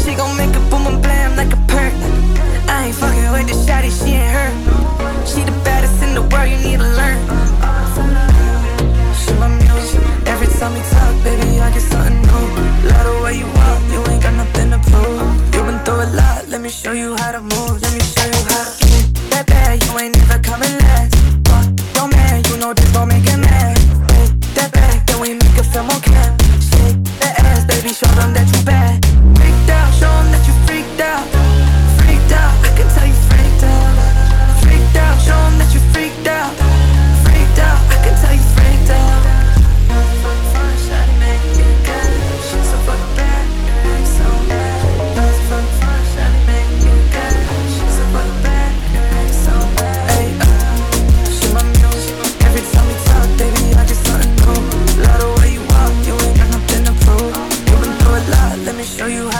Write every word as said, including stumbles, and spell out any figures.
She gon' make a boom and blam like a perk. I ain't fucking with the shawty, she ain't her. She the baddest in the world, you need to learn. She my muse. Every time we talk, baby, I get something new. Love the way you walk, you ain't got nothing to prove. You been through a lot, let me show you how to move. Let me show you how to move. That bad, you ain't never coming last. Fuck your man, you know this gon' make him mad. Hey, that bad, then we make a film on cam. Shake that ass, baby, show them that you bad. Freaked out, show them that you freaked out. Freaked out, I can tell you freaked out. Freaked out, show them that you freaked out. Freaked out, I can tell you freaked out. She's so fucking bad, so bad. She's so fucking bad, so bad. Ay, uh, she my muse. Every time we talk, baby, I get something new. Love the way you walk, you ain't got nothing to prove. You been through a lot, let me show you how.